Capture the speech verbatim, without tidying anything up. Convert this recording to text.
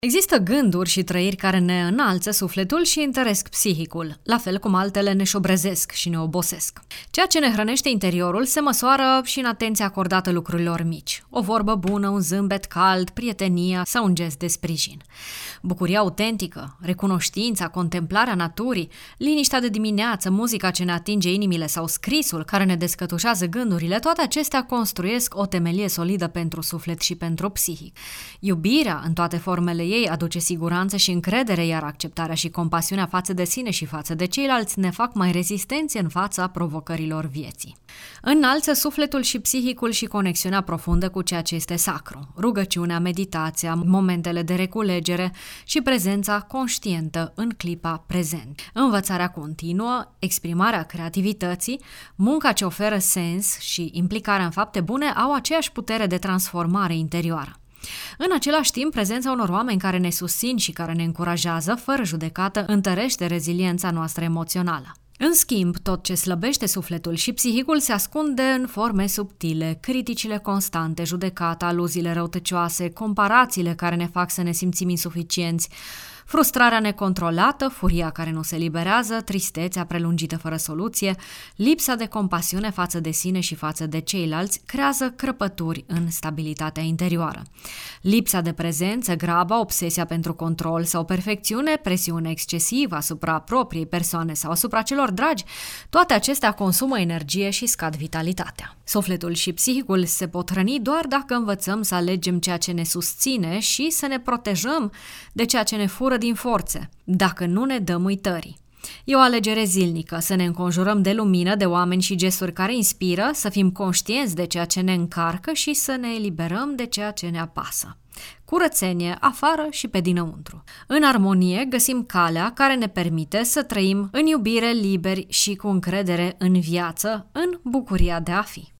Există gânduri și trăiri care ne înalță sufletul și întăresc psihicul, la fel cum altele ne șobrezesc și ne obosesc. Ceea ce ne hrănește interiorul se măsoară și în atenția acordată lucrurilor mici. O vorbă bună, un zâmbet cald, prietenia sau un gest de sprijin. Bucuria autentică, recunoștința, contemplarea naturii, liniștea de dimineață, muzica ce ne atinge inimile sau scrisul care ne descătușează gândurile, toate acestea construiesc o temelie solidă pentru suflet și pentru psihic. Iubirea, în toate formele ei, aduce siguranță și încredere, iar acceptarea și compasiunea față de sine și față de ceilalți ne fac mai rezistenți în fața provocărilor vieții. Înalță sufletul și psihicul și conexiunea profundă cu ceea ce este sacru, rugăciunea, meditația, momentele de reculegere și prezența conștientă în clipa prezent. Învățarea continuă, exprimarea creativității, munca ce oferă sens și implicarea în fapte bune au aceeași putere de transformare interioară. În același timp, prezența unor oameni care ne susțin și care ne încurajează, fără judecată, întărește reziliența noastră emoțională. În schimb, tot ce slăbește sufletul și psihicul se ascunde în forme subtile, criticile constante, judecata, aluziile răutăcioase, comparațiile care ne fac să ne simțim insuficienți, frustrarea necontrolată, furia care nu se liberează, tristețea prelungită fără soluție, lipsa de compasiune față de sine și față de ceilalți creează crăpături în stabilitatea interioară. Lipsa de prezență, graba, obsesia pentru control sau perfecțiune, presiune excesivă asupra propriei persoane sau asupra celor dragi, toate acestea consumă energie și scad vitalitatea. Sufletul și psihicul se pot hrăni doar dacă învățăm să alegem ceea ce ne susține și să ne protejăm de ceea ce ne fură din forțe, dacă nu ne dăm uitării. E o alegere zilnică să ne înconjurăm de lumină, de oameni și gesturi care inspiră, să fim conștienți de ceea ce ne încarcă și să ne eliberăm de ceea ce ne apasă. Curățenie afară și pe dinăuntru. În armonie găsim calea care ne permite să trăim în iubire, liberi și cu încredere în viață, în bucuria de a fi.